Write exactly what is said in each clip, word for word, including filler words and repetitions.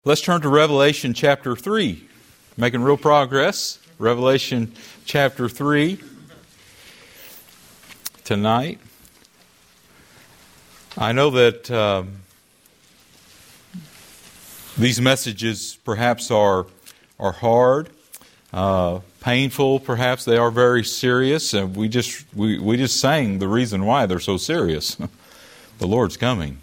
Let's turn to Revelation chapter three. Making real progress. Revelation chapter three tonight. I know that um, these messages perhaps are are hard, uh, painful. Perhaps they are very serious, and we just we, we just sang the reason why they're so serious. The Lord's coming.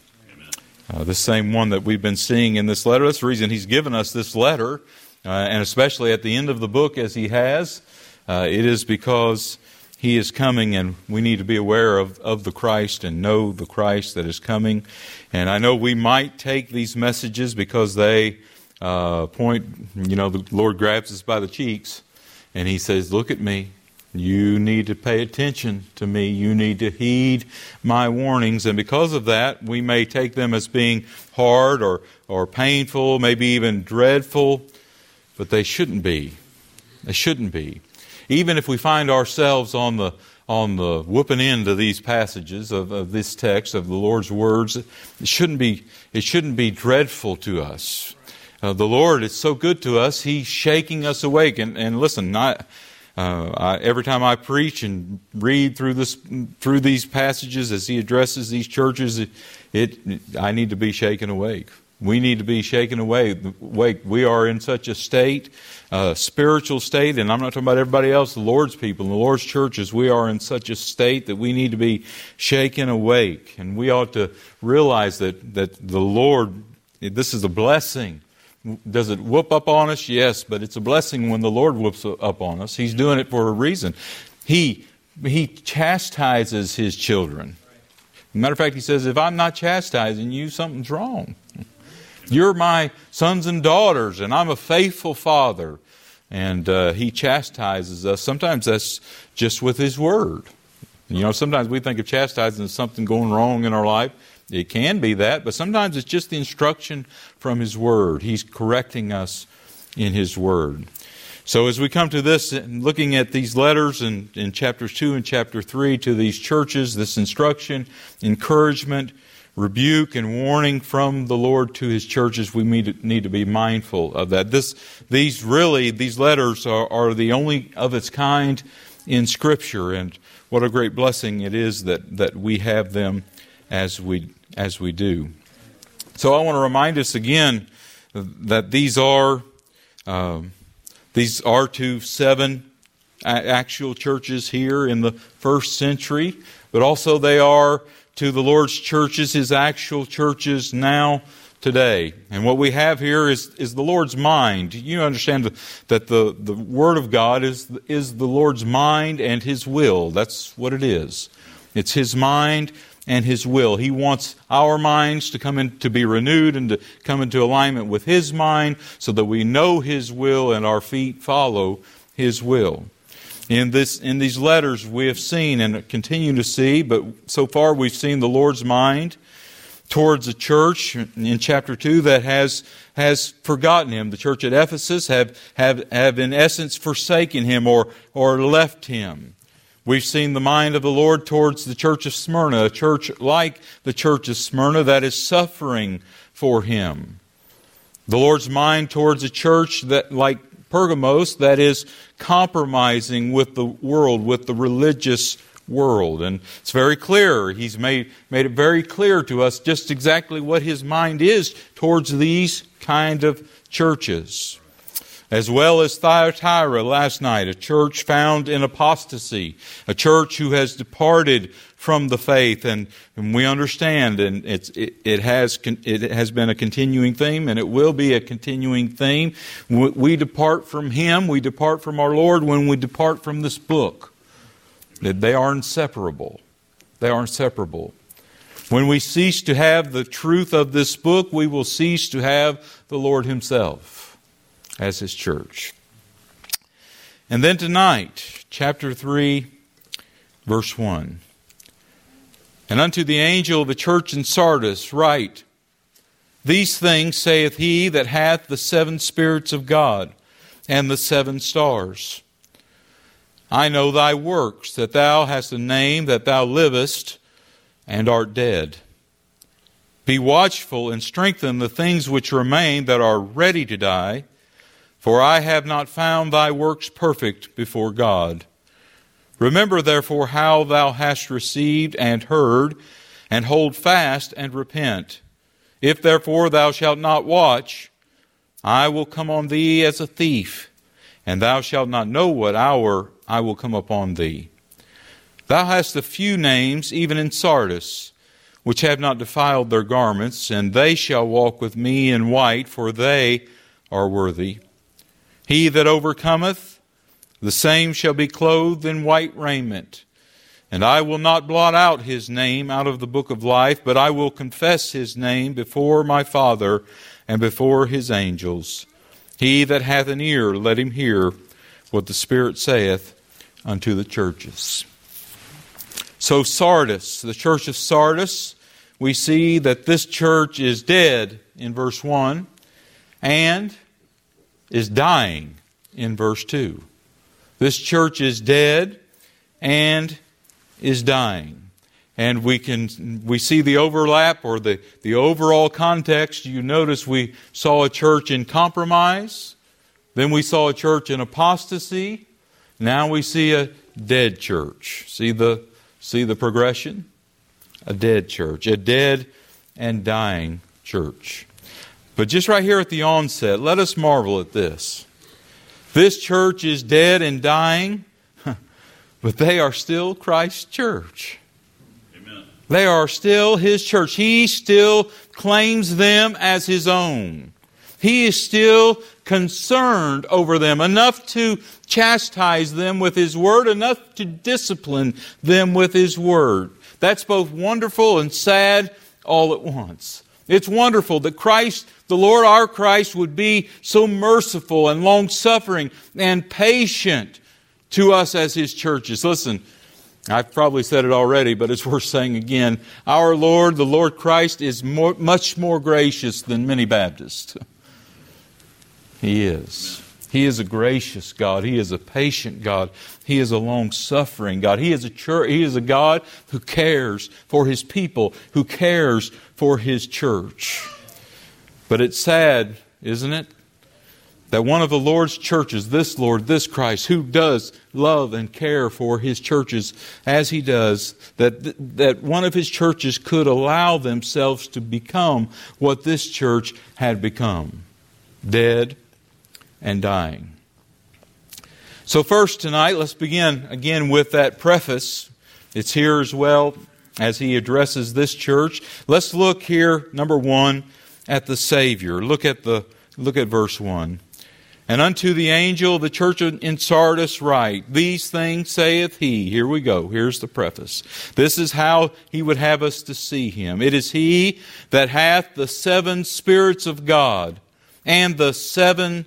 Uh, the same one that we've been seeing in this letter. That's the reason He's given us this letter, uh, and especially at the end of the book as He has. Uh, it is because He is coming, and we need to be aware of, of the Christ and know the Christ that is coming. And I know we might take these messages because they uh, point, you know, the Lord grabs us by the cheeks, and He says, look at me. You need to pay attention to me. You need to heed my warnings. And because of that, we may take them as being hard or, or painful, maybe even dreadful, but they shouldn't be. They shouldn't be. Even if we find ourselves on the on the whooping end of these passages of, of this text of the Lord's words, it shouldn't be it shouldn't be dreadful to us. Uh, the Lord is so good to us; He's shaking us awake. And, and listen, not. Uh, I, every time I preach and read through this, through these passages as He addresses these churches, it, it I need to be shaken awake. We need to be shaken awake. Awake. We are in such a state, uh, spiritual state, and I'm not talking about everybody else. The Lord's people, the Lord's churches, we are in such a state that we need to be shaken awake, and we ought to realize that that the Lord, this is a blessing. Does it whoop up on us? Yes, but it's a blessing when the Lord whoops up on us. He's doing it for a reason. He He chastises His children. Matter of fact, He says, if I'm not chastising you, something's wrong. You're my sons and daughters, and I'm a faithful Father. And uh, He chastises us. Sometimes that's just with His Word. You know, sometimes we think of chastising as something going wrong in our life. It can be that, but sometimes it's just the instruction from His Word. He's correcting us in His Word. So as we come to this, looking at these letters in, in chapters two and chapter three to these churches, this instruction, encouragement, rebuke, and warning from the Lord to His churches, we need, need to be mindful of that. This, these really, these letters are, are the only of its kind in Scripture, and what a great blessing it is that, that we have them as we as we do. So I want to remind us again that these are uh, these are to seven actual churches here in the first century, but also they are to the Lord's churches, His actual churches now today. And what we have here is is the Lord's mind. You understand that the, the Word of God is is the Lord's mind and His will. That's what it is. It's His mind and His will. He wants our minds to come in, to be renewed and to come into alignment with His mind so that we know His will and our feet follow His will. In this, in these letters we have seen and continue to see, but so far we've seen the Lord's mind towards a church in chapter two that has has forgotten Him. The church at Ephesus have have, have in essence forsaken Him or or left Him. We've seen the mind of the Lord towards the church of Smyrna, a church like the church of Smyrna that is suffering for Him. The Lord's mind towards a church that, like Pergamos, that is compromising with the world, with the religious world. And it's very clear. He's made, made it very clear to us just exactly what His mind is towards these kind of churches. As well as Thyatira last night, a church found in apostasy, a church who has departed from the faith, and, and we understand, and it's, it, it has it has been a continuing theme, and it will be a continuing theme. We, we depart from Him, we depart from our Lord when we depart from this book. They are inseparable. They are inseparable. When we cease to have the truth of this book, we will cease to have the Lord Himself as His church. And then tonight, chapter three, verse one. And unto the angel of the church in Sardis write, These things saith He that hath the seven spirits of God and the seven stars. I know thy works, that thou hast a name, that thou livest and art dead. Be watchful and strengthen the things which remain that are ready to die, for I have not found thy works perfect before God. Remember therefore how thou hast received and heard, and hold fast and repent. If therefore thou shalt not watch, I will come on thee as a thief, and thou shalt not know what hour I will come upon thee. Thou hast a few names, even in Sardis, which have not defiled their garments, and they shall walk with me in white, for they are worthy. He that overcometh, the same shall be clothed in white raiment. And I will not blot out his name out of the book of life, but I will confess his name before my Father and before his angels. He that hath an ear, let him hear what the Spirit saith unto the churches. So Sardis, the church of Sardis, we see that this church is dead in verse one and is dying in verse two. This church is dead and is dying. And we can we see the overlap or the, the overall context. You notice we saw a church in compromise. Then we saw a church in apostasy. Now we see a dead church. See the see the progression? A dead church. A dead and dying church. But just right here at the onset, let us marvel at this. This church is dead and dying, but they are still Christ's church. Amen. They are still His church. He still claims them as His own. He is still concerned over them, enough to chastise them with His Word, enough to discipline them with His Word. That's both wonderful and sad all at once. It's wonderful that Christ, the Lord our Christ, would be so merciful and long-suffering and patient to us as His churches. Listen, I've probably said it already, but it's worth saying again. Our Lord, the Lord Christ, is more, much more gracious than many Baptists. He is. He is a gracious God. He is a patient God. He is a long-suffering God. He is a church. He is a God who cares for His people, who cares for His church. But it's sad, isn't it, that one of the Lord's churches, this Lord, this Christ, who does love and care for His churches as He does, that, that one of His churches could allow themselves to become what this church had become, dead and dying. So first tonight, let's begin again with that preface. It's here as well as he addresses this church. Let's look here, number one, at the Savior. Look at the look at verse one. And unto the angel of the church in Sardis write, these things saith he. Here we go. Here's the preface. This is how he would have us to see him. It is he that hath the seven spirits of God and the seven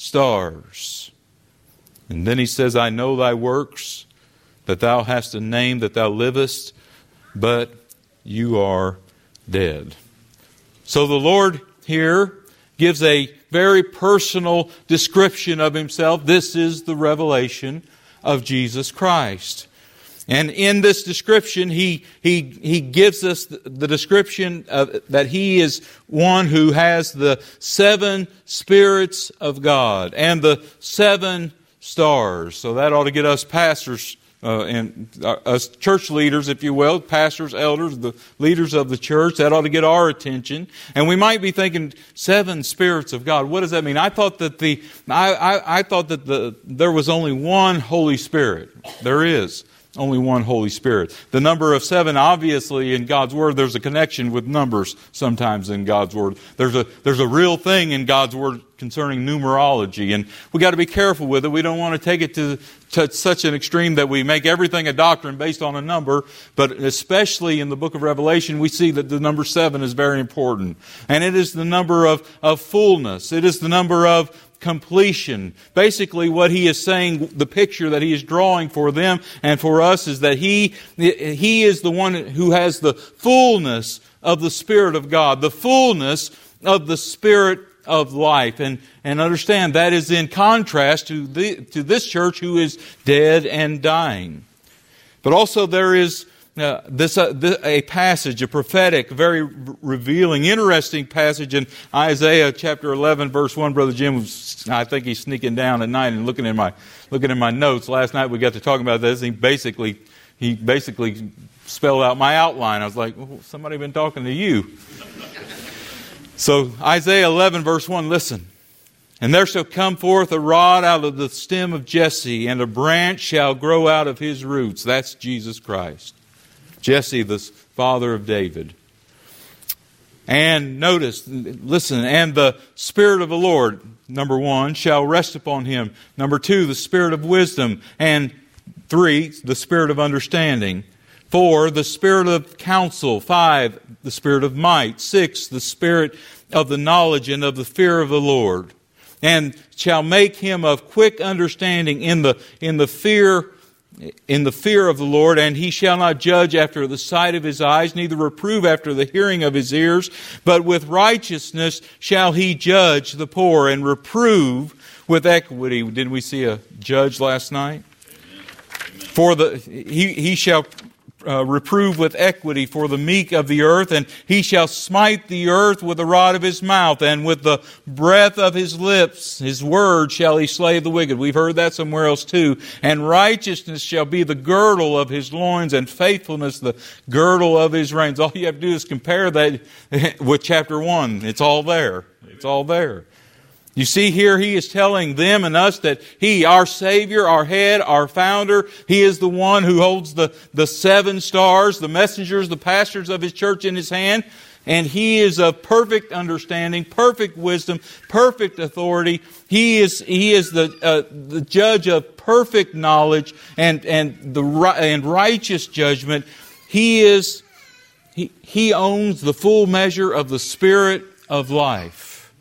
stars. And then he says, I know thy works, that thou hast a name, that thou livest, but you are dead. So the Lord here gives a very personal description of Himself. This is the revelation of Jesus Christ. And in this description, He He He gives us the, the description of, that He is one who has the seven spirits of God and the seven stars. So that ought to get us pastors uh, and uh, us church leaders, if you will, pastors, elders, the leaders of the church. That ought to get our attention. And we might be thinking, seven spirits of God. What does that mean? I thought that the I I, I thought that the there was only one Holy Spirit. There is. Only one Holy Spirit. The number of seven, obviously, in God's Word, there's a connection with numbers sometimes in God's Word. There's a there's a real thing in God's Word concerning numerology, and we got to be careful with it. We don't want to take it to, to such an extreme that we make everything a doctrine based on a number, but especially in the book of Revelation, we see that the number seven is very important. And it is the number of, of fullness. It is the number of completion. Basically, what he is saying, the picture that he is drawing for them and for us, is that he, he is the one who has the fullness of the Spirit of God, the fullness of the Spirit of life. And, and understand that is in contrast to the, to this church who is dead and dying. But also there is uh, this, uh, this a passage, a prophetic, very revealing, interesting passage in Isaiah chapter eleven, verse one. Brother Jim was, I think he's sneaking down at night and looking in my looking in my notes. Last night we got to talking about this. He basically he basically spelled out my outline. I was like, well, somebody been talking to you. So Isaiah eleven, verse one. Listen. And there shall come forth a rod out of the stem of Jesse, and a branch shall grow out of his roots. That's Jesus Christ. Jesse, the father of David. And notice, listen, and the Spirit of the Lord, number one, shall rest upon him. Number two, the Spirit of wisdom. And three, the Spirit of understanding. Four, the Spirit of counsel. Five, the Spirit of might. Six, the Spirit of the knowledge and of the fear of the Lord. And shall make him of quick understanding in the in the fear in the fear of the Lord, and he shall not judge after the sight of his eyes, neither reprove after the hearing of his ears, but with righteousness shall he judge the poor, and reprove with equity. Didn't we see a judge last night? Amen. For the he he shall Uh, reprove with equity for the meek of the earth, and he shall smite the earth with the rod of his mouth, and with the breath of his lips, his word shall he slay the wicked. We've heard that somewhere else too. And righteousness shall be the girdle of his loins, and faithfulness the girdle of his reins. All you have to do is compare that with chapter one. It's all there. It's all there. You see here, he is telling them and us that he, our Savior, our head, our founder, he is the one who holds the, the seven stars, the messengers, the pastors of his church in his hand. And he is of perfect understanding, perfect wisdom, perfect authority. He is, he is the, uh, the judge of perfect knowledge and, and, the, and righteous judgment. He is, he, he owns the full measure of the Spirit of life.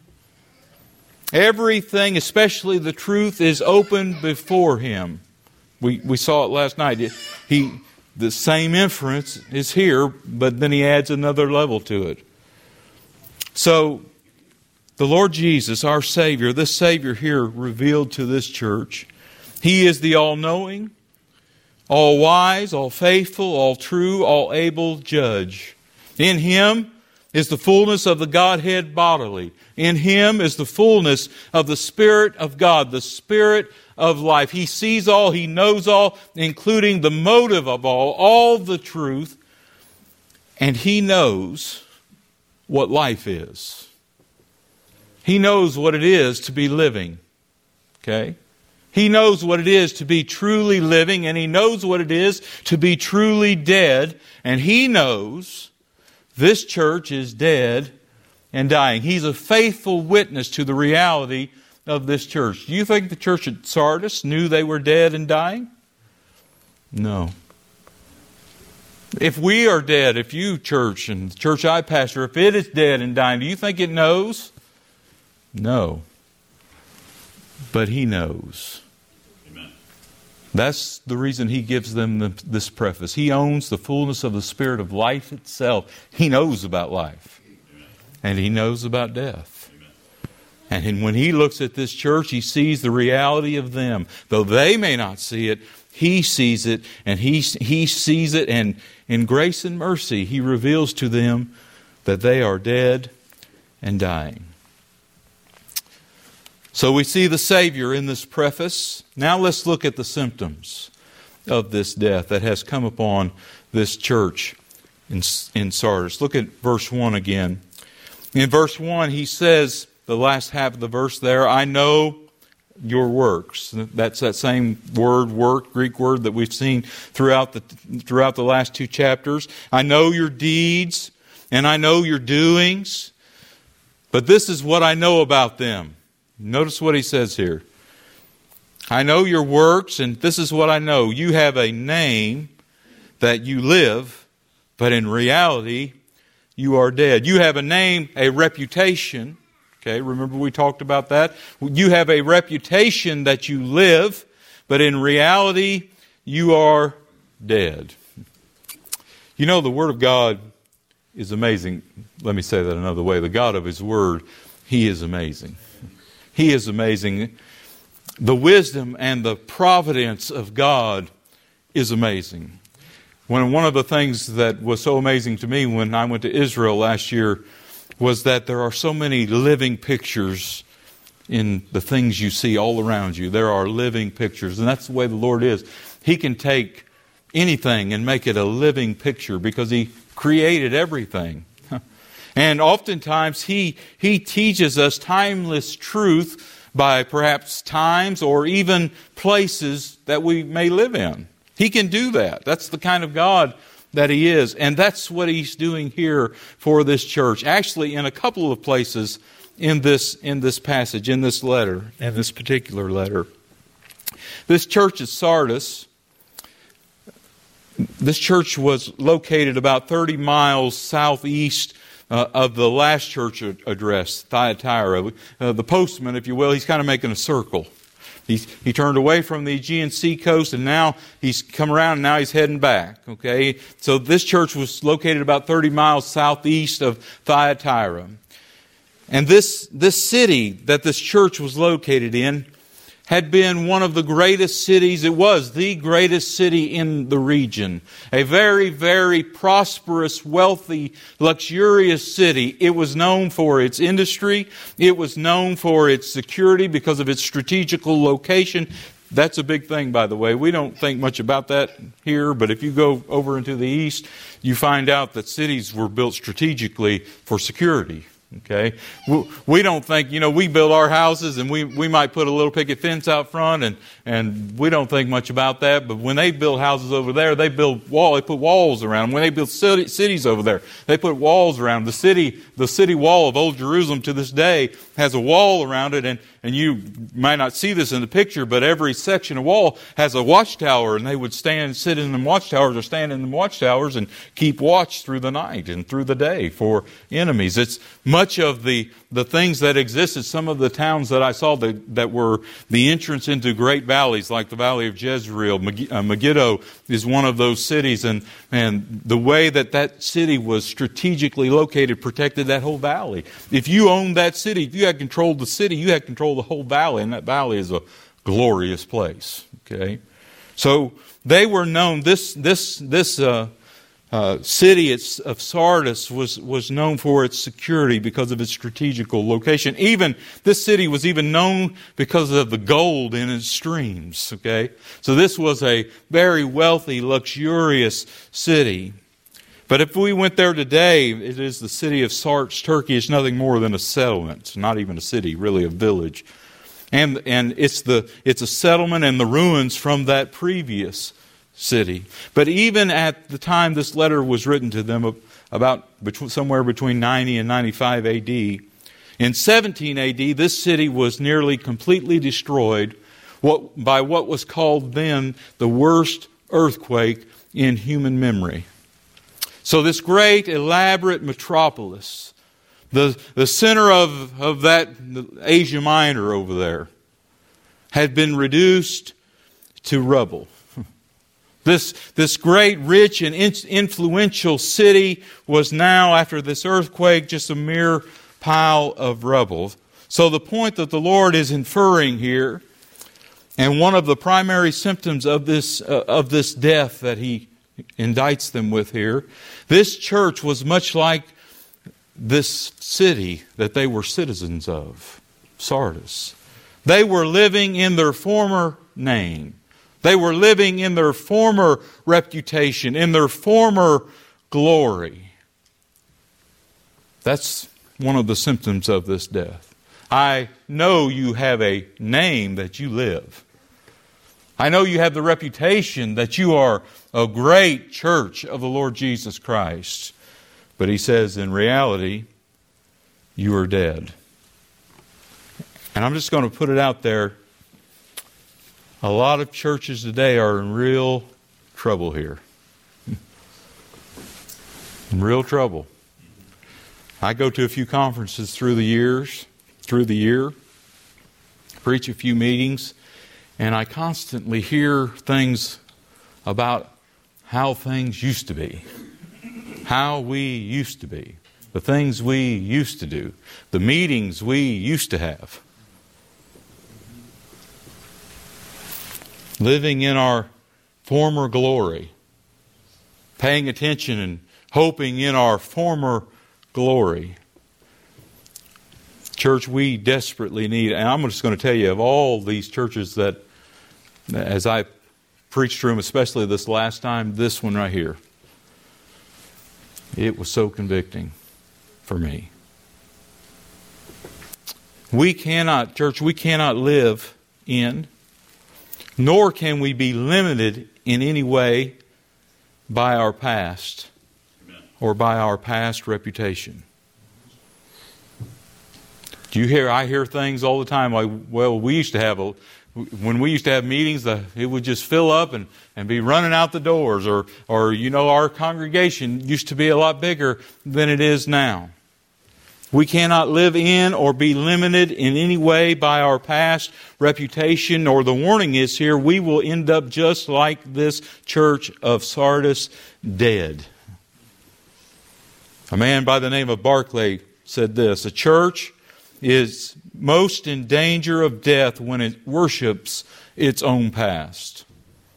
Everything, especially the truth, is open before him. We we saw it last night. He the same inference is here, but then he adds another level to it. So, the Lord Jesus, our Savior, this Savior here revealed to this church, he is the all-knowing, all-wise, all-faithful, all-true, all-able judge. In him is the fullness of the Godhead bodily. In him is the fullness of the Spirit of God, the Spirit of life. He sees all, he knows all, including the motive of all, all the truth, and he knows what life is. He knows what it is to be living. Okay? He knows what it is to be truly living, and he knows what it is to be truly dead, and he knows this church is dead and dying. He's a faithful witness to the reality of this church. Do you think the church at Sardis knew they were dead and dying? No. If we are dead, if you, church, and the church I pastor, if it is dead and dying, do you think it knows? No. But he knows. Amen. That's the reason he gives them the, this preface. He owns the fullness of the Spirit of life itself. He knows about life. Amen. And he knows about death. Amen. And when he looks at this church, he sees the reality of them. Though they may not see it, he sees it, and he, he sees it, and in grace and mercy, he reveals to them that they are dead and dying. So we see the Savior in this preface. Now let's look at the symptoms of this death that has come upon this church in, in Sardis. Look at verse one again. In verse one, he says, the last half of the verse there, I know your works. That's that same word, work, Greek word that we've seen throughout the throughout the last two chapters. I know your deeds and I know your doings, but this is what I know about them. Notice what he says here. I know your works, and this is what I know. You have a name that you live, but in reality, you are dead. You have a name, a reputation. Okay, remember we talked about that? You have a reputation that you live, but in reality, you are dead. You know, the Word of God is amazing. Let me say that another way. The God of His Word, He is amazing. He is amazing. The wisdom and the providence of God is amazing. When one of the things that was so amazing to me when I went to Israel last year was that there are so many living pictures in the things you see all around you. There are living pictures, and that's the way the Lord is. He can take anything and make it a living picture because He created everything. And oftentimes He, He teaches us timeless truth by perhaps times or even places that we may live in. He can do that. That's the kind of God that He is. And that's what He's doing here for this church. Actually, in a couple of places in this, in this passage, in this letter, in this particular letter. This church at Sardis, this church was located about thirty miles southeast uh, of the last church address, Thyatira. Uh, the postman, if you will, he's kind of making a circle. He's, he turned away from the Aegean Sea coast, and now he's come around, and now he's heading back. Okay, so this church was located about thirty miles southeast of Thyatira. And this, this city that this church was located in had been one of the greatest cities. It was the greatest city in the region. A very, very prosperous, wealthy, luxurious city. It was known for its industry. It was known for its security because of its strategical location. That's a big thing, by the way. We don't think much about that here, but if you go over into the east, you find out that cities were built strategically for security. Okay, we don't think, you know, we build our houses and we, we might put a little picket fence out front and, and we don't think much about that. But when they build houses over there, they build wall, they put walls around them. When they build city, cities over there, they put walls around them. The city, the city wall of Old Jerusalem to this day has a wall around it, and, and you might not see this in the picture, but every section of wall has a watchtower, and they would stand, sit in the watchtowers or stand in the watchtowers and keep watch through the night and through the day for enemies. It's much of the, the things that existed, some of the towns that I saw that, that were the entrance into great valleys, like the Valley of Jezreel. Megiddo is one of those cities, and, and the way that that city was strategically located protected that whole valley. If you owned that city, if you had control of the city, you had control of the whole valley, and that valley is a glorious place. Okay, so they were known. This this this uh, uh, city of Sardis was was known for its security because of its strategical location. Even this city was even known because of the gold in its streams. Okay, so this was a very wealthy, luxurious city. But if we went there today, it is the city of Sardis, Turkey. It's nothing more than a settlement. It's not even a city, really a village. And and it's the it's a settlement and the ruins from that previous city. But even at the time this letter was written to them, about between, somewhere between ninety and ninety-five A D, in seventeen A D, this city was nearly completely destroyed what, by what was called then the worst earthquake in human memory. So this great, elaborate metropolis, the, the center of, of that Asia Minor over there, had been reduced to rubble. This, this great, rich, and influential city was now, after this earthquake, just a mere pile of rubble. So the point that the Lord is inferring here, and one of the primary symptoms of this, uh, of this death that He indicts them with here, this church was much like this city that they were citizens of, Sardis. They were living in their former name. They were living in their former reputation, in their former glory. That's one of the symptoms of this death. I know you have a name that you live. I know you have the reputation that you are a great church of the Lord Jesus Christ. But He says, in reality, you are dead. And I'm just going to put it out there. A lot of churches today are in real trouble here. In real trouble. I go to a few conferences through the years, through the year, preach a few meetings, and I constantly hear things about how things used to be. How we used to be. The things we used to do. The meetings we used to have. Living in our former glory. paying attention and hoping in our former glory. Church, we desperately need, and I'm just going to tell you, of all these churches that, as I preached to them, especially this last time, this one right here, it was so convicting for me. We cannot, church, we cannot live in, nor can we be limited in any way by our past or by our past reputation. Do you hear? I hear things all the time like, well, we used to have a, when we used to have meetings, the, it would just fill up and, and be running out the doors, or, or, you know, our congregation used to be a lot bigger than it is now. We cannot live in or be limited in any way by our past reputation, or the warning is here, we will end up just like this church of Sardis, dead. A man by the name of Barclay said this: a church is most in danger of death when it worships its own past.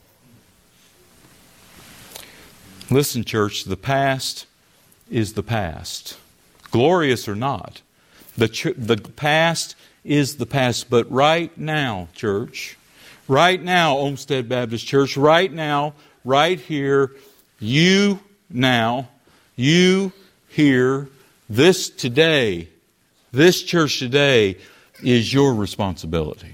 Listen, church, the past is the past. Glorious or not, the ch- the past is the past. But right now, church, right now, Olmsted Baptist Church, right now, right here, you now, you here, this today, this church today is your responsibility.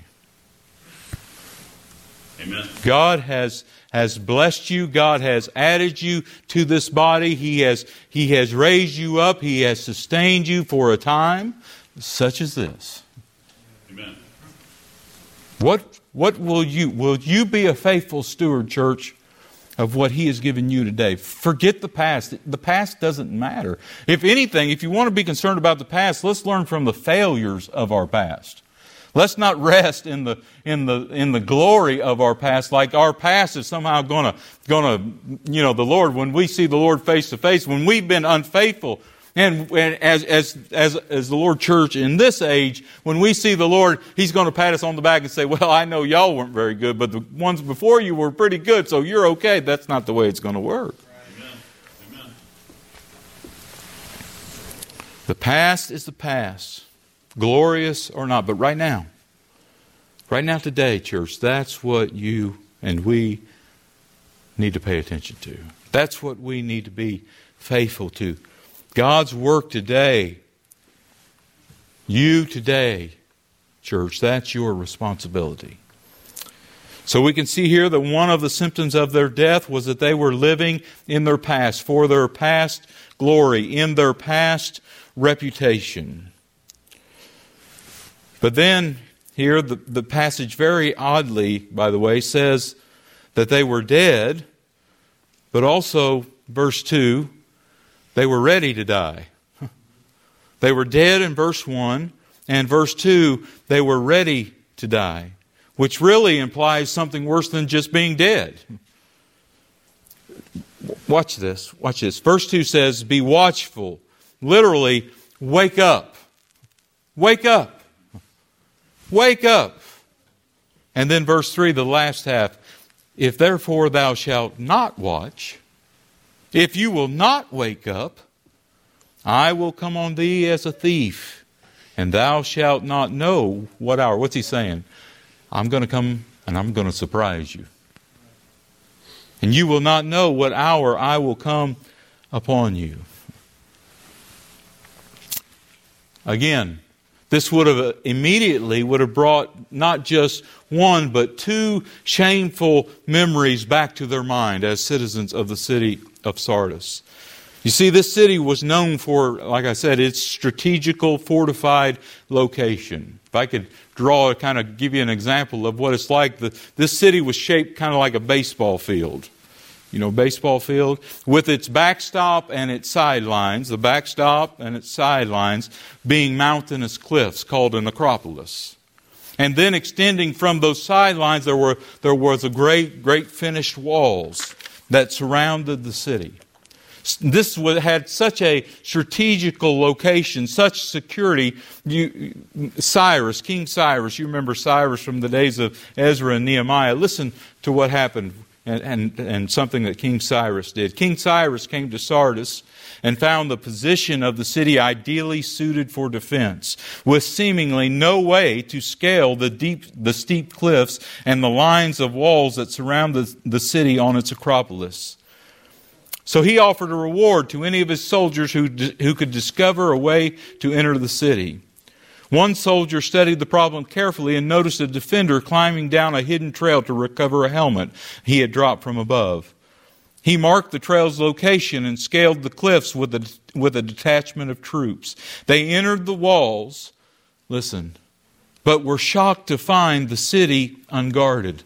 Amen. God has has blessed you. God has added you to this body. He has He has raised you up. He has sustained you for a time such as this. Amen. What what will you will you be a faithful steward, church, of what He has given you today? Forget the past. The past doesn't matter. If anything, if you want to be concerned about the past, let's learn from the failures of our past. Let's not rest in the in the in the glory of our past, like our past is somehow gonna gonna you know the Lord, when we see the Lord face to face, when we've been unfaithful, and, and as as as as the Lord church in this age, when we see the Lord, He's going to pat us on the back and say, "Well, I know y'all weren't very good, but the ones before you were pretty good, so you're okay." That's not the way it's going to work. Amen. Amen. The past is the past. Glorious or not, but right now, right now today, church, that's what you and we need to pay attention to. That's what we need to be faithful to. God's work today, you today, church, that's your responsibility. So we can see here that one of the symptoms of their death was that they were living in their past, for their past glory, in their past reputation. But then, here, the, the passage very oddly, by the way, says that they were dead, but also, verse two, they were ready to die. They were dead in verse one, and verse two, they were ready to die, which really implies something worse than just being dead. Watch this, watch this. Verse two says, be watchful. Literally, wake up. Wake up. Wake up. And then verse three, the last half. If therefore thou shalt not watch, if you will not wake up, I will come on thee as a thief, and thou shalt not know what hour. What's he saying? I'm going to come and I'm going to surprise you. And you will not know what hour I will come upon you. Again, this would have immediately would have brought not just one, but two shameful memories back to their mind as citizens of the city of Sardis. You see, this city was known for, like I said, its strategical fortified location. If I could draw, kind of give you an example of what it's like, the, this city was shaped kind of like a baseball field. You know, baseball field, with its backstop and its sidelines, the backstop and its sidelines being mountainous cliffs called an acropolis. And then extending from those sidelines, there were there was a great, great finished walls that surrounded the city. This had such a strategical location, such security. You, Cyrus, King Cyrus, you remember Cyrus from the days of Ezra and Nehemiah. Listen to what happened. and, and, and something that King Cyrus did. King Cyrus came to Sardis and found the position of the city ideally suited for defense, with seemingly no way to scale the deep, the steep cliffs and the lines of walls that surround the, the city on its acropolis. So he offered a reward to any of his soldiers who, who could discover a way to enter the city. One soldier studied the problem carefully and noticed a defender climbing down a hidden trail to recover a helmet he had dropped from above. He marked the trail's location and scaled the cliffs with a, with a detachment of troops. They entered the walls, listen, but were shocked to find the city unguarded.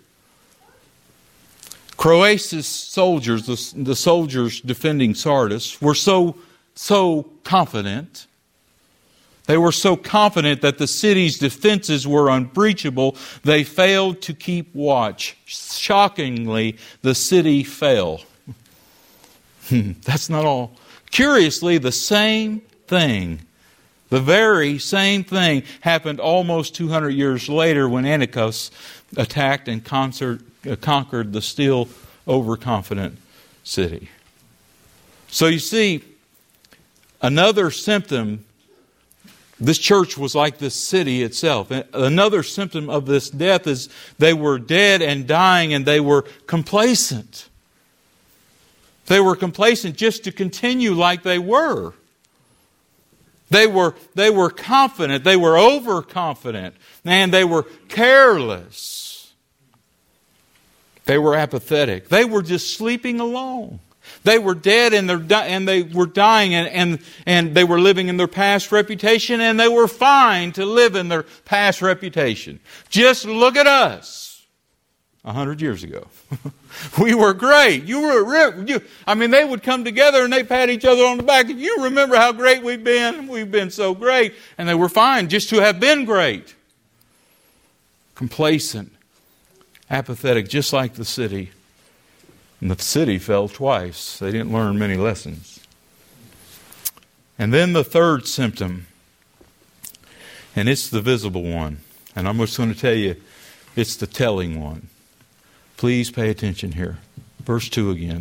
Croesus soldiers, the, the soldiers defending Sardis, were so, so confident. They were so confident that the city's defenses were unbreachable, they failed to keep watch. Shockingly, the city fell. That's not all. Curiously, the same thing, the very same thing happened almost two hundred years later when Antiochus attacked and concert, uh, conquered the still overconfident city. So you see, another symptom, this church was like this city itself. Another symptom of this death is they were dead and dying and they were complacent. They were complacent just to continue like they were. They were, they were confident. They were overconfident. And they were careless. They were apathetic. They were just sleeping along. They were dead and, and they were dying and, and, and they were living in their past reputation, and they were fine to live in their past reputation. Just look at us a hundred years ago. We were great. You were, you, I mean, they would come together and they pat each other on the back. You remember how great we've been? We've been so great. And they were fine just to have been great. Complacent, apathetic, just like the city. And the city fell twice. They didn't learn many lessons. And then the third symptom, and it's the visible one. And I'm just going to tell you, it's the telling one. Please pay attention here. Verse two again.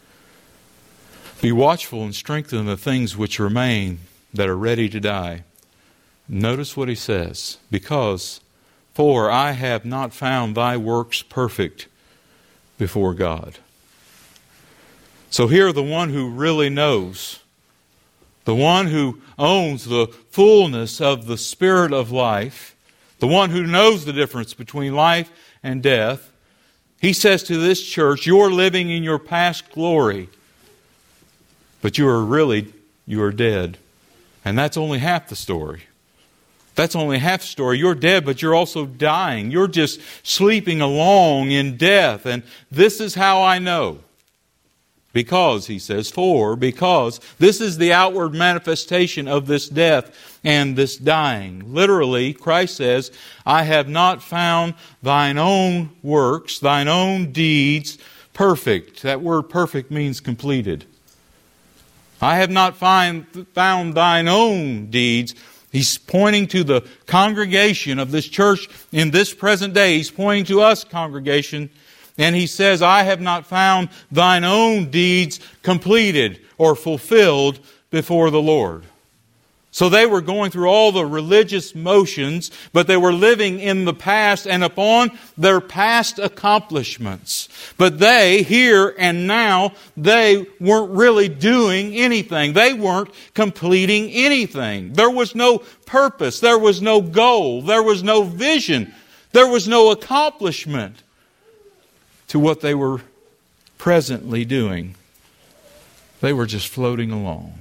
Be watchful and strengthen the things which remain that are ready to die. Notice what he says. Because, for I have not found thy works perfect before God. So here the one who really knows, the one who owns the fullness of the Spirit of life, the one who knows the difference between life and death, he says to this church, you're living in your past glory, but you are really, you are dead. And that's only half the story. That's only half the story. You're dead, but you're also dying. You're just sleeping along in death. And this is how I know. Because, he says, for, because this is the outward manifestation of this death and this dying. Literally, Christ says, I have not found thine own works, thine own deeds perfect. That word perfect means completed. I have not find, found thine own deeds. He's pointing to the congregation of this church in this present day. He's pointing to us, congregation. And he says, I have not found thine own deeds completed or fulfilled before the Lord. So they were going through all the religious motions, but they were living in the past and upon their past accomplishments. But they, here and now, they weren't really doing anything. They weren't completing anything. There was no purpose. There was no goal. There was no vision. There was no accomplishment to what they were presently doing. They were just floating along.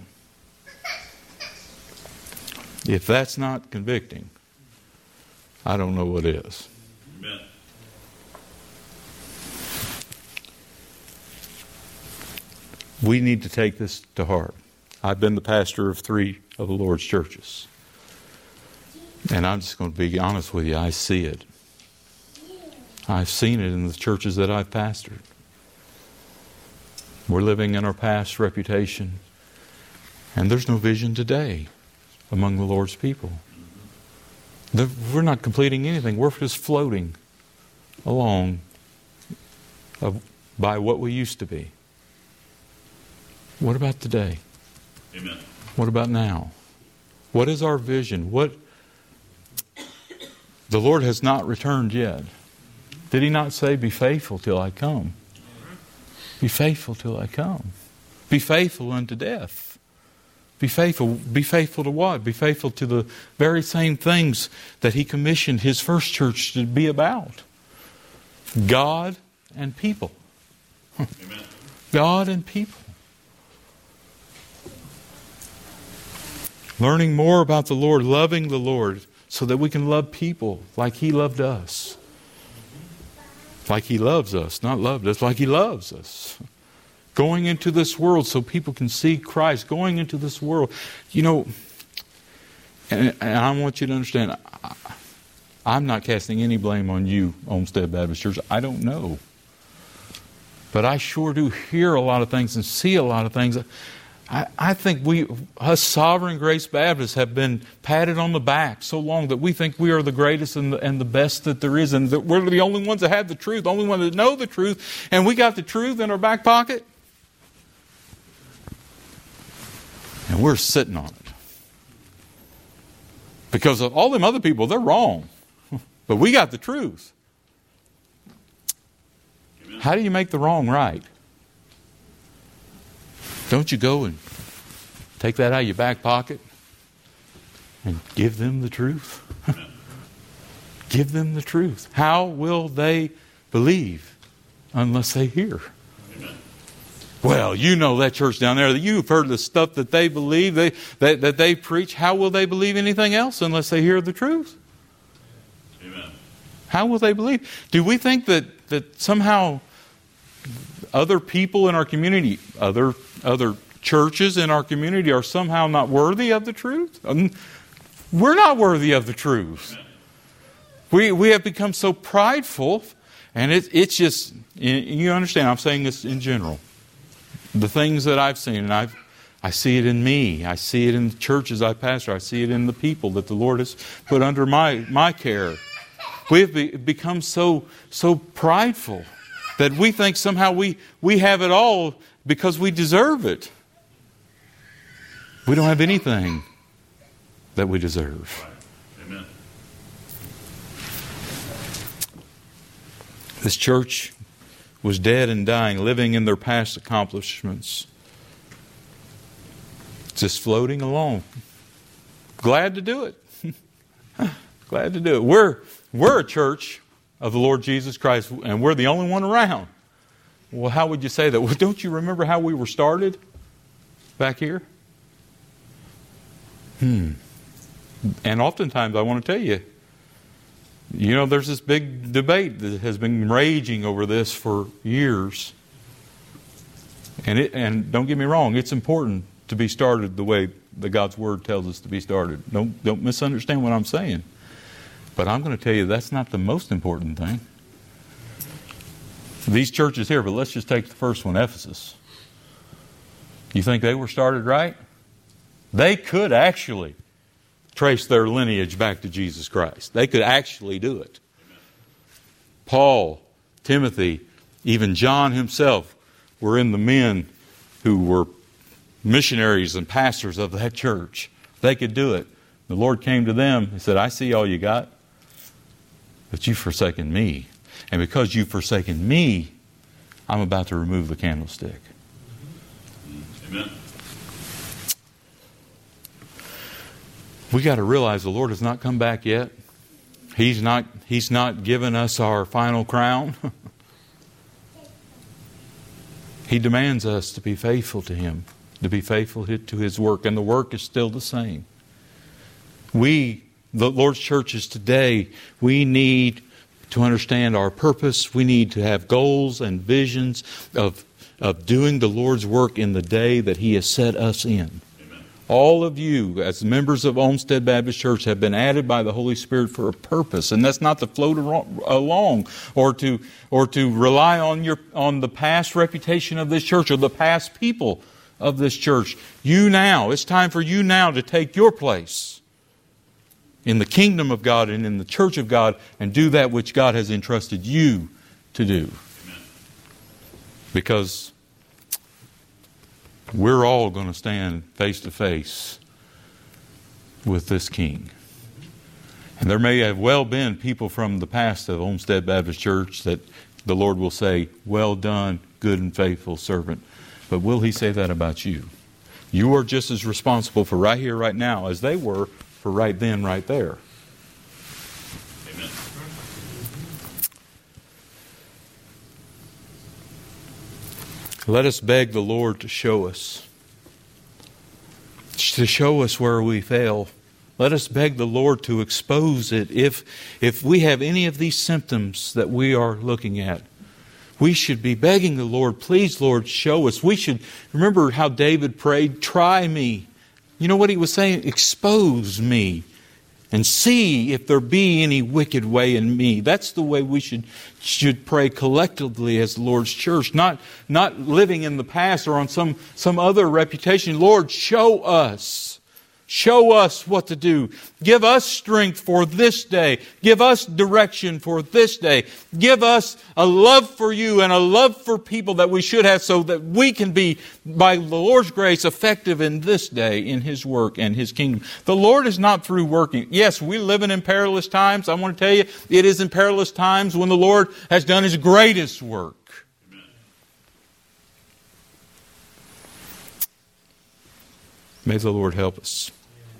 If that's not convicting, I don't know what is. Amen. We need to take this to heart. I've been the pastor of three of the Lord's churches. And I'm just going to be honest with you, I see it. I've seen it in the churches that I've pastored. We're living in our past reputation. And there's no vision today among the Lord's people. We're not completing anything. We're just floating along a by what we used to be. What about today? Amen. What about now? What is our vision? What the Lord has not returned yet. Did He not say, be faithful till I come? Be faithful till I come. Be faithful unto death. Be faithful. Be faithful to what? Be faithful to the very same things that He commissioned His first church to be about. God and people. Amen. God and people. Learning more about the Lord, loving the Lord, so that we can love people like He loved us. Like He loves us, not loved us, like He loves us. Going into this world so people can see Christ. Going into this world. You know, and, and I want you to understand, I, I'm not casting any blame on you, Olmsted Baptist Church. I don't know. But I sure do hear a lot of things and see a lot of things. I, I think we, us Sovereign Grace Baptists, have been patted on the back so long that we think we are the greatest and the, and the best that there is, and that we're the only ones that have the truth, the only ones that know the truth, and we got the truth in our back pocket. And we're sitting on it. Because of all them other people, they're wrong. But we got the truth. Amen. How do you make the wrong right? Don't you go and take that out of your back pocket and give them the truth? Give them the truth. How will they believe unless they hear? Amen. Well, you know that church down there, you've heard the stuff that they believe, they, that, that they preach. How will they believe anything else unless they hear the truth? Amen. How will they believe? Do we think that, that somehow other people in our community, other other churches in our community are somehow not worthy of the truth? Um, we're not worthy of the truth. We we have become so prideful, and it, it's just, you understand, I'm saying this in general. The things that I've seen, and I've, I see it in me. I see it in the churches I pastor. I see it in the people that the Lord has put under my, my care. We have be, become so so prideful that we think somehow we, we have it all because we deserve it. We don't have anything that we deserve. Amen. This church was dead and dying, living in their past accomplishments. Just floating along. Glad to do it. Glad to do it. We're, we're a church of the Lord Jesus Christ, and we're the only one around. Well, how would you say that? Well, don't you remember how we were started back here? Hmm. And oftentimes I want to tell you, you know, there's this big debate that has been raging over this for years. And it, and don't get me wrong, it's important to be started the way that God's Word tells us to be started. Don't don't misunderstand what I'm saying. But I'm going to tell you that's not the most important thing. These churches here, but let's just take the first one, Ephesus. You think they were started right? They could actually trace their lineage back to Jesus Christ. They could actually do it. Paul, Timothy, even John himself were in the men who were missionaries and pastors of that church. They could do it. The Lord came to them and said, I see all you got, but you've forsaken me. And because you've forsaken me, I'm about to remove the candlestick. Amen. We got to realize the Lord has not come back yet. He's not, He's not given us our final crown. He demands us to be faithful to Him, to be faithful to His work, and the work is still the same. We, the Lord's churches today, we need to understand our purpose. We need to have goals and visions of, of doing the Lord's work in the day that He has set us in. All of you, as members of Olmsted Baptist Church, have been added by the Holy Spirit for a purpose, and that's not to float along or to or to rely on your on the past reputation of this church or the past people of this church. You now, it's time for you now to take your place in the kingdom of God and in the church of God and do that which God has entrusted you to do. Amen. Because we're all going to stand face to face with this King. And there may have well been people from the past of Olmsted Baptist Church that the Lord will say, well done, good and faithful servant. But will He say that about you? You are just as responsible for right here, right now, as they were for right then, right there. Amen. Let us beg the Lord to show us, to show us where we fail. Let us beg the Lord to expose it. If, if we have any of these symptoms that we are looking at, we should be begging the Lord, please, Lord, show us. We should remember how David prayed, try me. You know what he was saying? Expose me and see if there be any wicked way in me. That's the way we should, should pray collectively as the Lord's church, not, not living in the past or on some, some other reputation. Lord, show us. Show us what to do. Give us strength for this day. Give us direction for this day. Give us a love for you and a love for people that we should have so that we can be, by the Lord's grace, effective in this day in His work and His kingdom. The Lord is not through working. Yes, we live in perilous times. I want to tell you, it is in perilous times when the Lord has done His greatest work. Amen. May the Lord help us.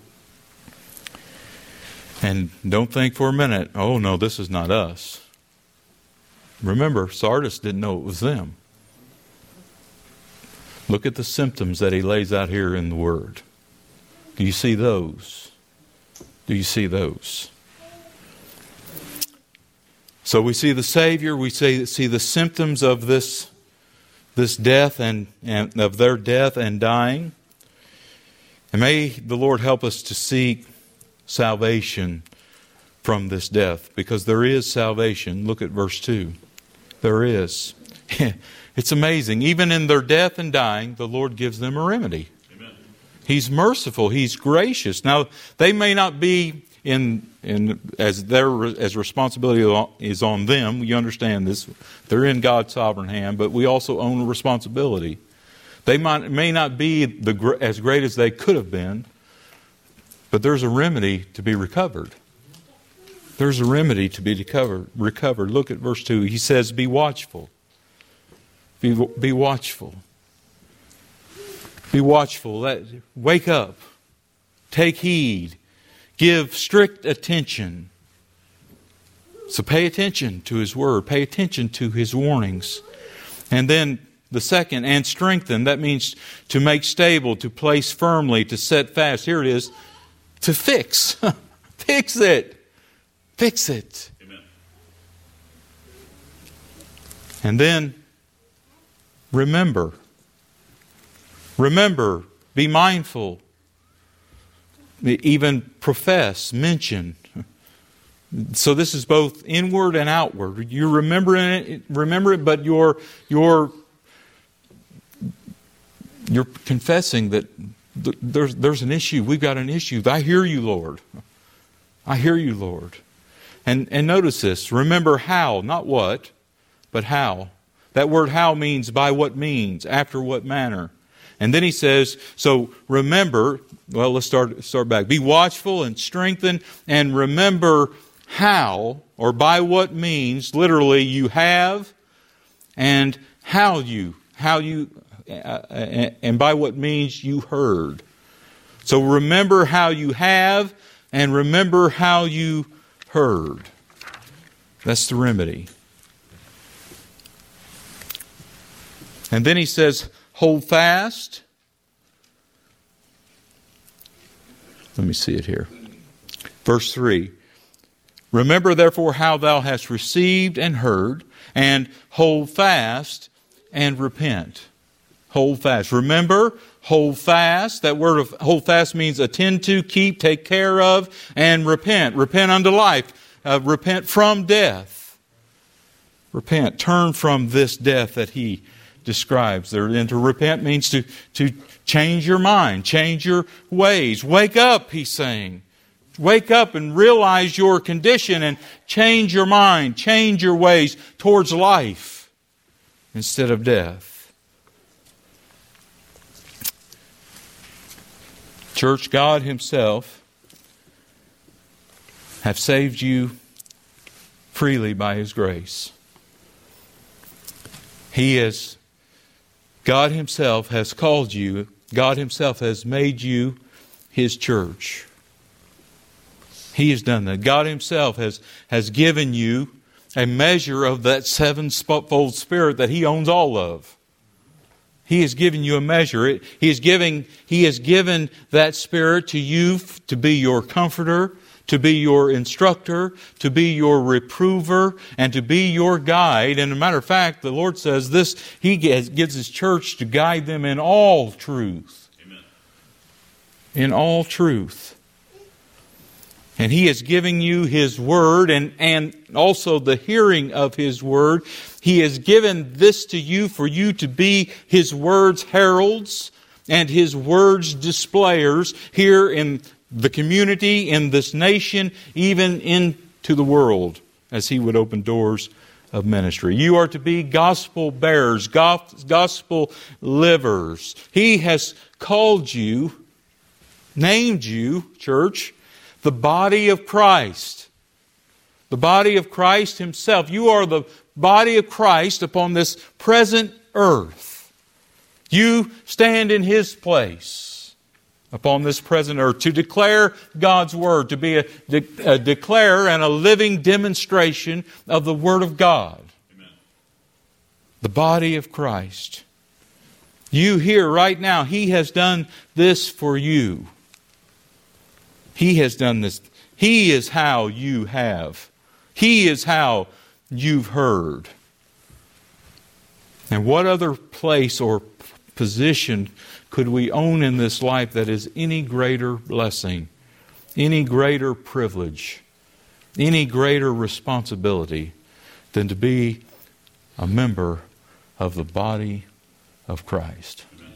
And don't think for a minute, oh no, this is not us. Remember, Sardis didn't know it was them. Look at the symptoms that he lays out here in the Word. Do you see those? Do you see those? So we see the Savior, we see, see the symptoms of this, this death and, and of their death and dying. And may the Lord help us to seek salvation from this death, because there is salvation. Look at verse two. There is. It's amazing. Even in their death and dying, the Lord gives them a remedy. Amen. He's merciful. He's gracious. Now, they may not be in in as their as responsibility is on them. You understand this. They're in God's sovereign hand, but we also own a responsibility. They might may not be the as great as they could have been, but there's a remedy to be recovered. There's a remedy to be recovered. recovered. Look at verse two. He says, be watchful. Be, be watchful. Be watchful. Let, wake up. Take heed. Give strict attention. So pay attention to His Word. Pay attention to His warnings. And then the second, and strengthen. That means to make stable, to place firmly, to set fast. Here it is. To fix. Fix it. Fix it. Amen. And then remember. Remember. Be mindful. Even profess, mention. So this is both inward and outward. You remember it, remember it, but you're you're you're confessing that There's, there's an issue. We've got an issue. I hear you, Lord. I hear you, Lord. And, and notice this. Remember how, not what, but how. That word how means by what means, after what manner. And then he says, so remember, well, let's start, start back. Be watchful and strengthen and remember how, or by what means, literally, you have and how you, how you, Uh, and by what means you heard. So remember how you have and remember how you heard. That's the remedy. And then he says, hold fast. Let me see it here. Verse three. Remember therefore how thou hast received and heard, and hold fast and repent. Hold fast. Remember, hold fast. That word of hold fast means attend to, keep, take care of, and repent. Repent unto life. Uh, repent from death. Repent. Turn from this death that he describes there. And to repent means to, to change your mind, change your ways. Wake up, he's saying. Wake up and realize your condition and change your mind, change your ways towards life. instead of death. Church, God Himself have saved you freely by His grace. He has, God Himself has called you, God Himself has made you His church. He has done that. God Himself has, has given you a measure of that sevenfold Spirit that He owns all of. He has given you a measure. He is giving, He has given that Spirit to you to be your comforter, to be your instructor, to be your reprover, and to be your guide. And as a matter of fact, the Lord says this, He gives His church to guide them in all truth. Amen. In all truth. And He is giving you His Word and, and also the hearing of His Word. He has given this to you for you to be His Word's heralds and His Word's displayers here in the community, in this nation, even into the world, as He would open doors of ministry. You are to be gospel bearers, gospel livers. He has called you, named you, church, the body of Christ. The body of Christ Himself. You are the body of Christ upon this present earth. You stand in His place upon this present earth to declare God's Word, to be a, de- a declare and a living demonstration of the Word of God. Amen. The body of Christ. You here right now, He has done this for you. He has done this. He is how you have. He is how you've heard. And what other place or position could we own in this life that is any greater blessing, any greater privilege, any greater responsibility than to be a member of the body of Christ? Amen.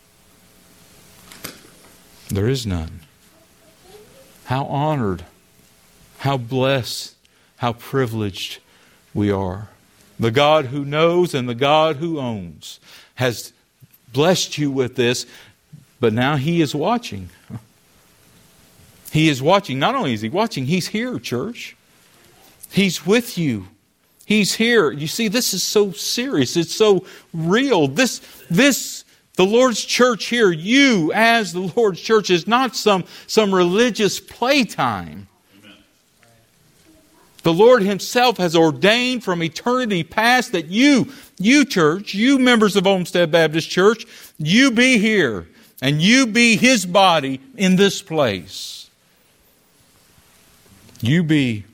There is none. How honored, how blessed, how privileged we are. The God who knows and the God who owns has blessed you with this, but now He is watching. He is watching. Not only is He watching, He's here, church. He's with you. He's here. You see, this is so serious. It's so real. This, this, the Lord's church here, you as the Lord's church, is not some, some religious playtime. Amen. The Lord Himself has ordained from eternity past that you, you church, you members of Olmsted Baptist Church, you be here and you be His body in this place. You be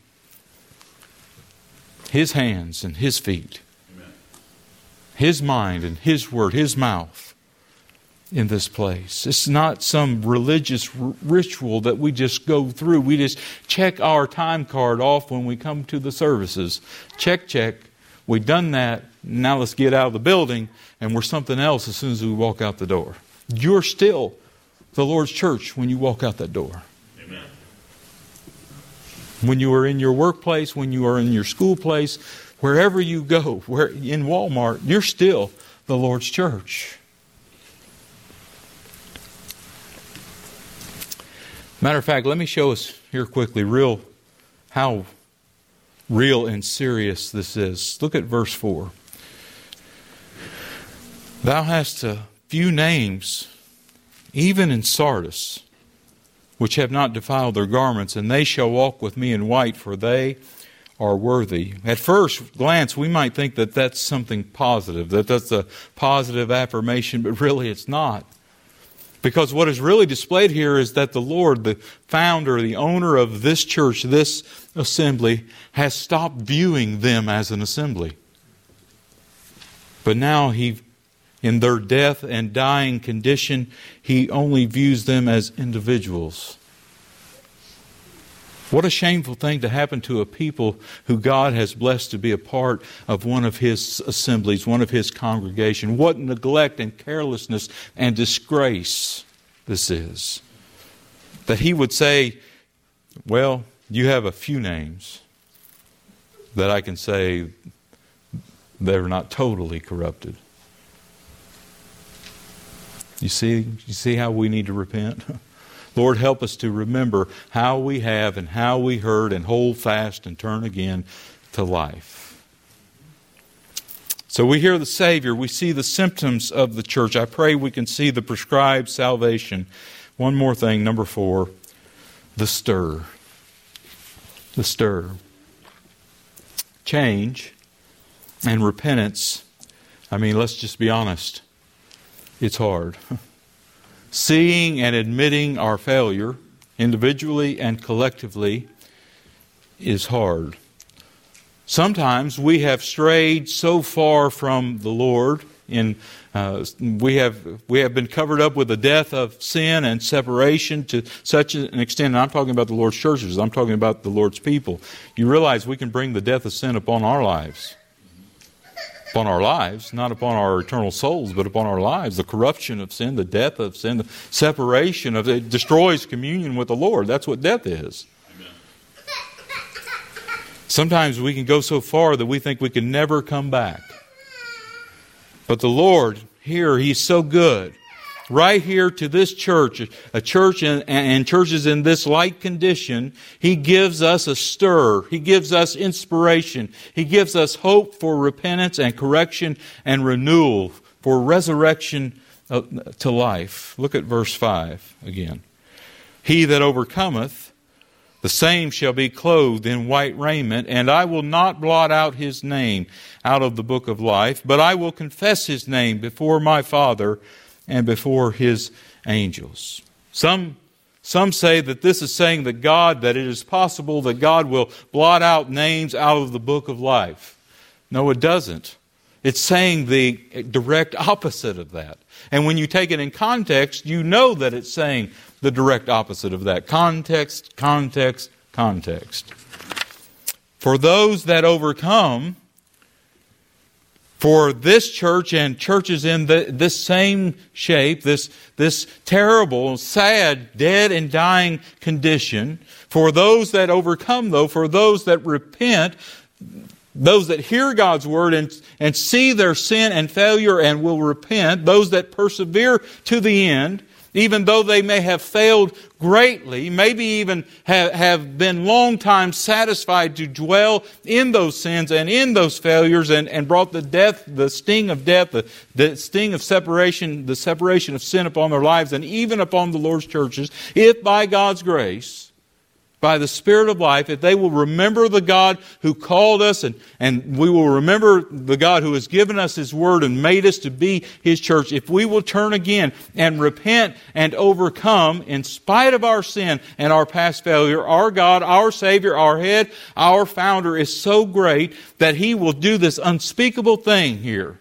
His hands and His feet, Amen. His mind and His word, His mouth in this place. It's not some religious r- ritual that we just go through. We just check our time card off when we come to the services. Check, check. We've done that. Now let's get out of the building, and we're something else as soon as we walk out the door. You're still the Lord's church when you walk out that door. Amen. When you are in your workplace, when you are in your school place, wherever you go, where in Walmart, you're still the Lord's church. Matter of fact, let me show us here quickly real how real and serious this is. Look at verse four. Thou hast a few names, even in Sardis, which have not defiled their garments, and they shall walk with me in white, for they are worthy. At first glance, we might think that that's something positive, that that's a positive affirmation, but really it's not. Because what is really displayed here is that the Lord, the founder, the owner of this church, this assembly, has stopped viewing them as an assembly. But now He, in their death and dying condition, He only views them as individuals. What a shameful thing to happen to a people who God has blessed to be a part of one of His assemblies, one of His congregation. What neglect and carelessness and disgrace this is. That He would say, well, you have a few names that I can say they're not totally corrupted. You see, you see how we need to repent? Lord, help us to remember how we have and how we heard and hold fast and turn again to life. So we hear the Savior. We see the symptoms of the church. I pray we can see the prescribed salvation. One more thing, number four, the stir. The stir. Change and repentance. I mean, let's just be honest. It's hard. Seeing and admitting our failure, individually and collectively, is hard. Sometimes we have strayed so far from the Lord, in uh, we have we have been covered up with the death of sin and separation to such an extent. And I'm talking about the Lord's churches. I'm talking about the Lord's people. You realize we can bring the death of sin upon our lives. Upon our lives, not upon our eternal souls, but upon our lives. The corruption of sin, the death of sin, the separation of it destroys communion with the Lord. That's what death is. Amen. Sometimes we can go so far that we think we can never come back. But the Lord here, He's so good. Right here to this church, a church and, and churches in this like condition, He gives us a stir. He gives us inspiration. He gives us hope for repentance and correction and renewal, for resurrection to life. Look at verse five again. He that overcometh, the same shall be clothed in white raiment, and I will not blot out his name out of the book of life, but I will confess his name before my Father and before His angels. Some, some say that this is saying that God, that it is possible that God will blot out names out of the book of life. No, it doesn't. It's saying the direct opposite of that. And when you take it in context, you know that it's saying the direct opposite of that. Context, context, context. For those that overcome, for this church and churches in the, this same shape, this, this terrible, sad, dead and dying condition, for those that overcome, though, for those that repent, those that hear God's Word and, and see their sin and failure and will repent, those that persevere to the end, even though they may have failed greatly, maybe even have, have been long time satisfied to dwell in those sins and in those failures and, and brought the death, the sting of death, the, the sting of separation, the separation of sin upon their lives and even upon the Lord's churches, if by God's grace, by the Spirit of life, if they will remember the God who called us and, and we will remember the God who has given us His Word and made us to be His church, if we will turn again and repent and overcome in spite of our sin and our past failure, our God, our Savior, our Head, our Founder is so great that He will do this unspeakable thing here.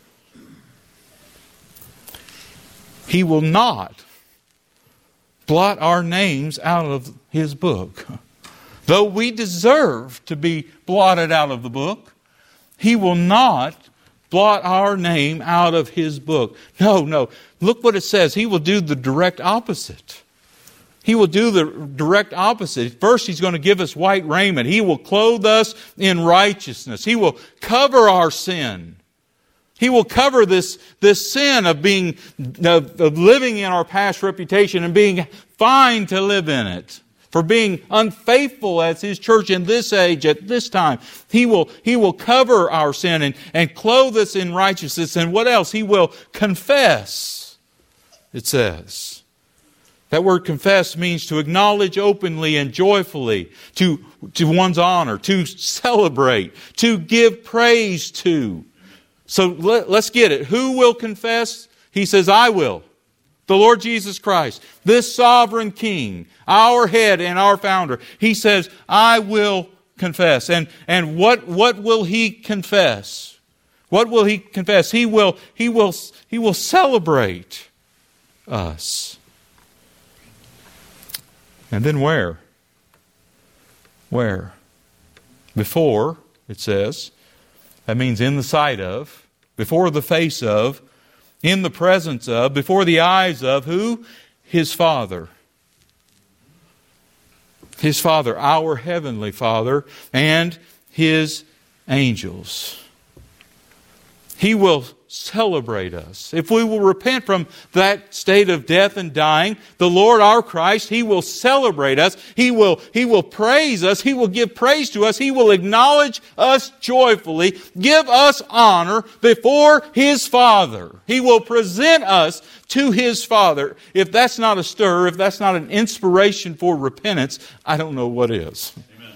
He will not blot our names out of His book. Though we deserve to be blotted out of the book, He will not blot our name out of His book. No, no. Look what it says. He will do the direct opposite. He will do the direct opposite. First, He's going to give us white raiment. He will clothe us in righteousness. He will cover our sin. He will cover this, this sin of being of, of living in our past reputation and being fine to live in it. For being unfaithful as His church in this age, at this time. He will, he will cover our sin and, and clothe us in righteousness. And what else? He will confess, it says. That word confess means to acknowledge openly and joyfully, to, to one's honor, to celebrate, to give praise to. So let, let's get it. Who will confess? He says, I will. The Lord Jesus Christ, this sovereign King, our head and our founder. He says, I will confess. And, and what, what will He confess? What will He confess? He will, he will, he will celebrate us. And then where? Where? Before, it says. That means in the sight of, before the face of, in the presence of, before the eyes of, who? His Father. His Father, our Heavenly Father, and His angels. He will celebrate us. If we will repent from that state of death and dying, the Lord our Christ, He will celebrate us. He will, He will praise us. He will give praise to us. He will acknowledge us joyfully, give us honor before His Father. He will present us to His Father. If that's not a stir, if that's not an inspiration for repentance, I don't know what is.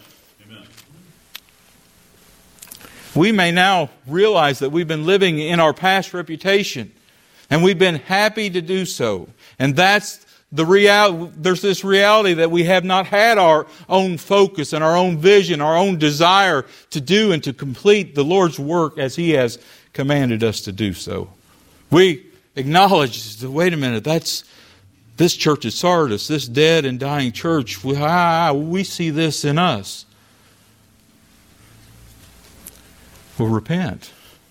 We may now realize that we've been living in our past reputation, and we've been happy to do so. And that's the real. There's this reality that we have not had our own focus and our own vision, our own desire to do and to complete the Lord's work as He has commanded us to do so. We acknowledge, wait a minute, that's this church at Sardis, this dead and dying church. We, ah, we see this in us. Well, repent.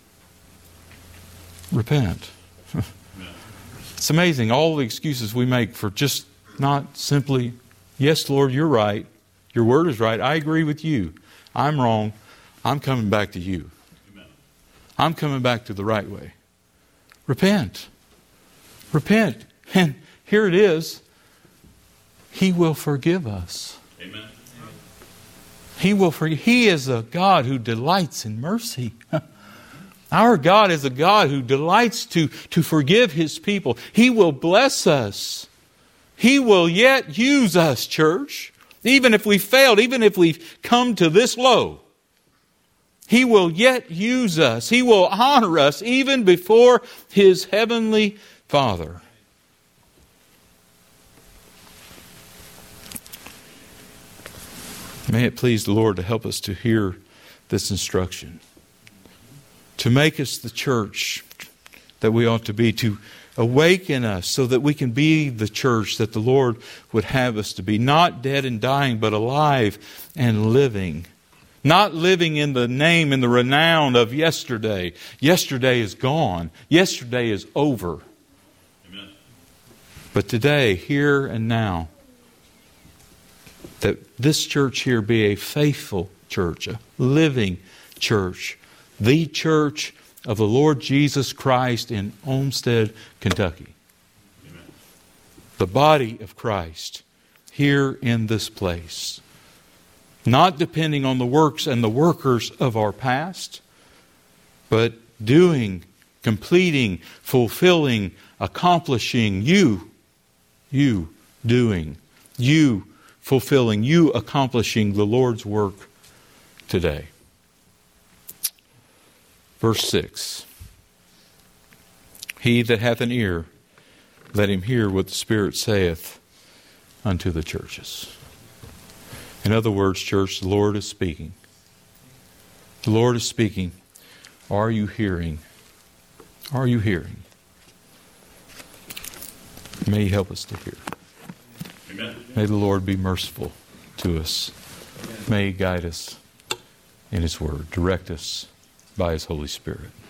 Repent. It's amazing all the excuses we make for just not simply, yes, Lord, you're right. Your word is right. I agree with you. I'm wrong. I'm coming back to you. Amen. I'm coming back to the right way. Repent. Repent. And here it is. He will forgive us. Amen. He will forgive. He is a God who delights in mercy. Our God is a God who delights to, to forgive His people. He will bless us. He will yet use us, church. Even if we failed, even if we've come to this low, He will yet use us. He will honor us even before His heavenly Father. May it please the Lord to help us to hear this instruction, to make us the church that we ought to be, to awaken us so that we can be the church that the Lord would have us to be. Not dead and dying, but alive and living. Not living in the name and the renown of yesterday. Yesterday is gone. Yesterday is over. Amen. But today, here and now, that this church here be a faithful church, a living church, the church of the Lord Jesus Christ in Olmsted, Kentucky. Amen. The body of Christ here in this place. Not depending on the works and the workers of our past, but doing, completing, fulfilling, accomplishing, you, you doing, you fulfilling, you accomplishing the Lord's work today. Verse six. He that hath an ear, let him hear what the Spirit saith unto the churches. In other words, church, the Lord is speaking. The Lord is speaking. Are you hearing? Are you hearing? May He help us to hear. Amen. May the Lord be merciful to us. May He guide us in His Word. Direct us by His Holy Spirit.